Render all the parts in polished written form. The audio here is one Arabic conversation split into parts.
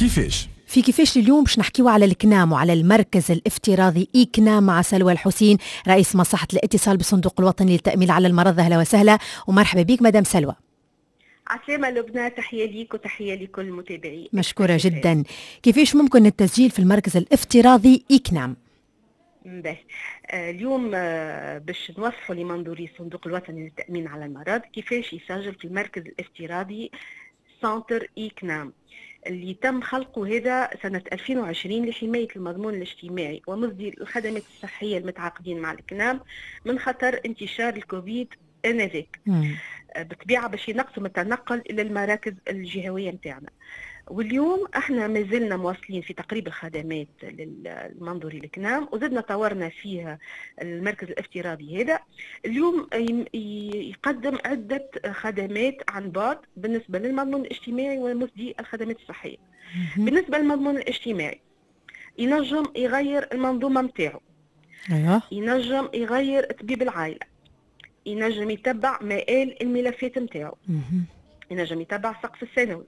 كيفاش؟ في كيفاش اليوم باش نحكيو على الكنام وعلى المركز الافتراضي إكنام مع سلوى الحسين رئيس مصلحة الاتصال بالصندوق الوطني للتأمين على المرض. أهلا وسهلا ومرحبا بك مدام سلوى. عسلامة لبنى، تحية ليك وتحية لكل المتابعين. مشكورة جدا. كيفاش ممكن التسجيل في المركز الافتراضي إكنام؟ اليوم باش نوضحوا لمنظوري الصندوق الوطني للتأمين على المرض كيفاش يسجل في المركز الافتراضي سنتر إكنام اللي تم خلقه هذا سنة 2020 لحماية المضمون الاجتماعي ومصدر الخدمات الصحية المتعاقدين مع الكنام من خطر انتشار الكوفيد آنذاك. بالطبيعة باش ينقصوا من التنقل إلى المراكز الجهوية متاعنا. واليوم احنا ما زلنا مواصلين في تقريب الخدمات للمنظوري الكنام وزدنا طورنا فيها المركز الافتراضي هذا. اليوم يقدم عدة خدمات عن بعد بالنسبة للمضمون الاجتماعي ومسدي الخدمات الصحية. بالنسبة للمضمون الاجتماعي ينجم يغير المنظومة متاعه، ينجم يغير طبيب العائلة، ينجم يتبع مآل الملفات متاعه، ينجم يتبع السقف السنوي،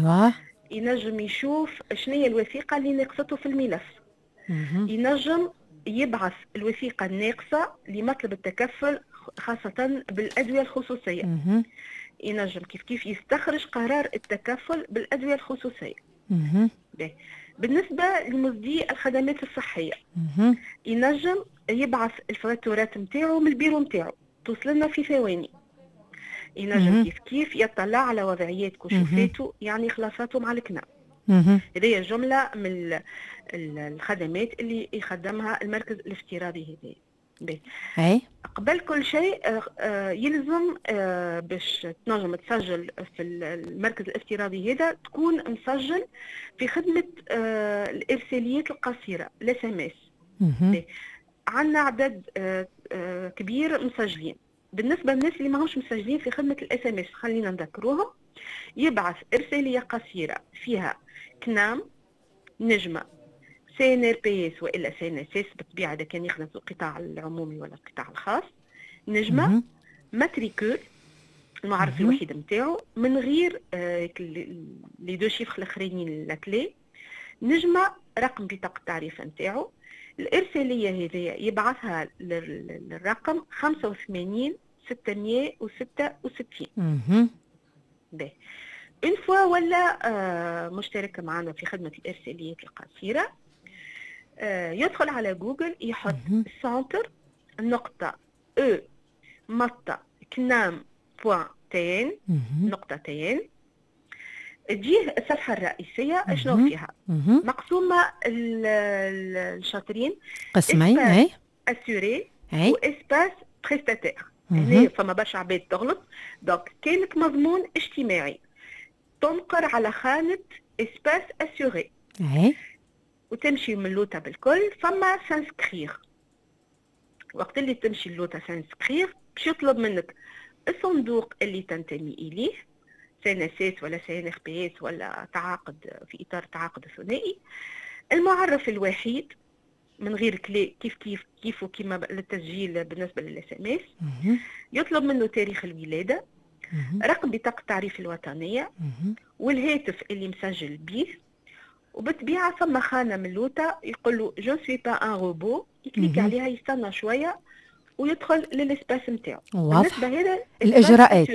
ينجم يشوف شنو هي الوثيقة اللي ناقصته في الملف، ينجم يبعث الوثيقة الناقصة لمطلب التكفل خاصة بالأدوية الخصوصية، ينجم كيف يستخرج قرار التكفل بالأدوية الخصوصية. بالنسبة لمصدي الخدمات الصحية ينجم يبعث الفاتورات متاعه من البيرو متاعه توصلنا في ثواني. ينجم كيف يطلع على وضعيات كشوفاته يعني خلاصاته مع الكنام. هذه جملة من الخدمات اللي يخدمها المركز الافتراضي هذا. قبل كل شيء يلزم باش تنجم تسجل في المركز الافتراضي هذا تكون مسجل في خدمة الإرساليات القصيرة SMS. عندنا عدد كبير مسجلين. بالنسبة للناس اللي ماهمش مسجلين في خدمة الSMS خلينا نذكروهم، يبعث إرسالية قصيرة فيها كنام، نجمة، CNRPS وإلا CNSS بالطبيعة إذا كان يخدم في القطاع العمومي ولا القطاع الخاص، نجمة، ماتريكول المعرف الوحيد متاعو من غير لي دو شيفر الأخرين لاكلي، نجمة رقم بطاقة التعريف متاعو. الإرسالية هذه يبعثها للرقم 85 666. اون فوا ولا مشترك معنا في خدمة الإرساليات القصيرة يدخل على جوجل يحط سنتر نقطة او مطة كنام بوان تين نقطة تين، تجيه الصفحة الرئيسية اشنو فيها مقسومة الشاطرين قسمين اسيوري و اسباس بريستاتير. هنا فما برشا عباد تغلط. دونك كانك مضمون اجتماعي تنقر على خانة اسباس اسيوري وتمشي من اللوطة بالكل فما سانسكرير. وقت اللي تمشي اللوطة سانسكرير باش يطلب منك الصندوق اللي تنتمي اليه CNSS ولا CNRPS ولا تعاقد في إطار تعاقد ثنائي، المعرف الوحيد من غير كلي كيف وكما للتسجيل بالنسبة للSMS، يطلب منه تاريخ الولادة، رقم بطاقة التعريف الوطنية والهاتف اللي مسجل به. وبالطبيعة ثم خانة من اللوطة يقول له جو سوي با ان روبو، يكليك عليها يستنى شوية ويدخل للإسباس نتاعو. بالنسبة هذا الإجراءات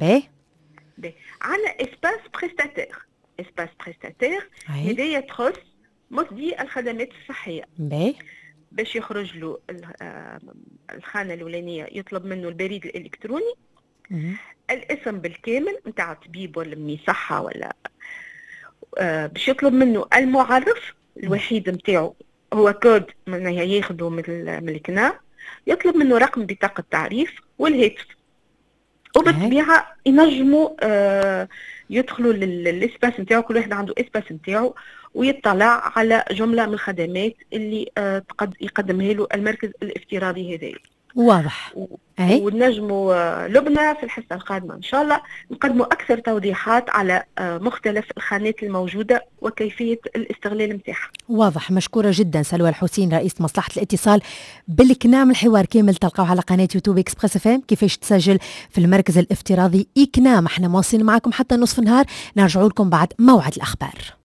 عندنا اسباس بريستاتير هذايا تخص مصدي الخدمات الصحية. باش يخرج له الخانة الأولانية يطلب منه البريد الإلكتروني، الاسم بالكامل نتاع طبيب ولا مني صحة ولا باش يطلب منه المعرف الوحيد نتاعو هو كود من ياخذه من الكنام، يطلب منه رقم بطاقة التعريف والهاتف. وبالطبيعة ينجموا يدخلوا للإسباس نتاعو، كل واحد عنده إسباس نتاعو ويطلع على جملة من الخدمات اللي يقدمها له المركز الافتراضي هذا. واضح. ونجموا لبنى في الحصة القادمة إن شاء الله نقدموا أكثر توضيحات على مختلف الخانات الموجودة وكيفية الاستغلال متاعها. واضح. مشكورة جدا سلوى الحسين رئيس مصلحة الاتصال بالكنام. الحوار كامل تلقوه على قناة يوتيوب إكسبريس FM كيفاش تسجل في المركز الافتراضي إكنام. احنا مواصلين معكم حتى نصف النهار، نرجع لكم بعد موعد الأخبار.